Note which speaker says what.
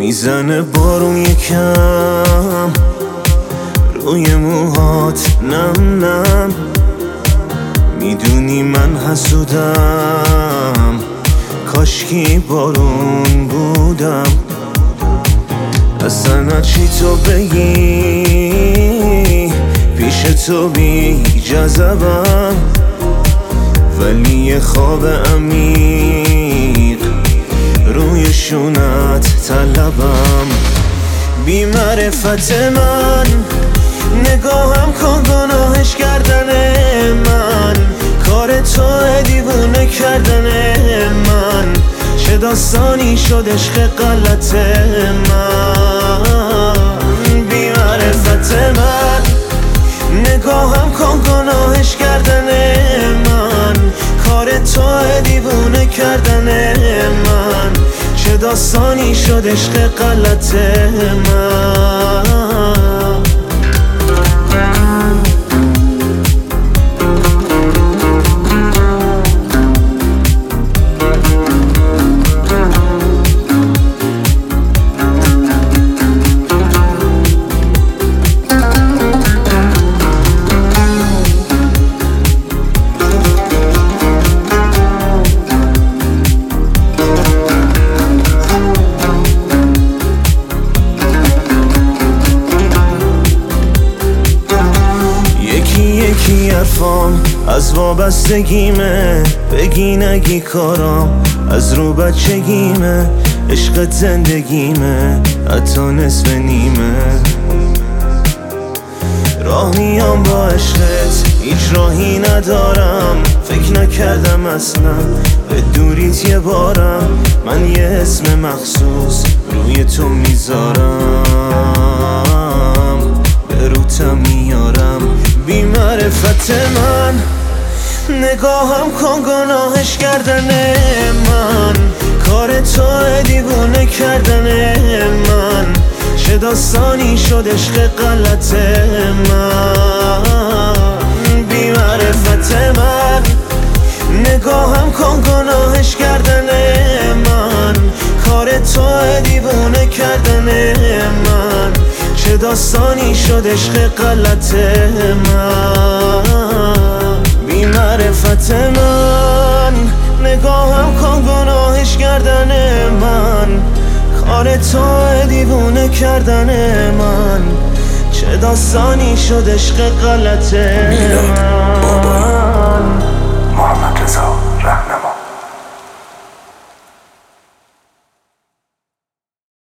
Speaker 1: میزنه بارون یکم روی موهات نم نم. میدونی من حسودم، کاشکی بارون بودم. اصلا چی تو بگی پیش تو بی جذبم، ولی یه خواب عمیق روی شونت طلبم. بی معرفت من نگاهم کن گناهش کردن من، کار تو دیوونه کردن من. چه داستانی شد عشق غلط من. بی معرفت من نگاهم کن گناهش کردن من، کار تو دیوونه کردن من. چه داستانی شد عشق غلط من. یکی حرفام از وابستگیمه، بگی نگی کارام از رو بچگیمه. عشقت زندگیمه حتی نصف نیمه. راه میام با عشقت هیچ راهی ندارم، فکر نکردم اصلا به دوریت یه بارم. من یه اسم مخصوص روی تو میذارم، به روتم میارم. بی معرفت من نگاهم کن گناهش کردن من، کار تو دیوونه کردن من. چه داستانی شد عشق غلط من. بی معرفت من نگاهم کن گناهش کردن من، کار تو دیوونه کردن من. چه داستانی شد عشق غلط من. بی معرفت من نگاهم کن گناهش کردن من، کار تو دیوونه کردن من. چه داستانی شد عشق غلط من.
Speaker 2: محمد رضا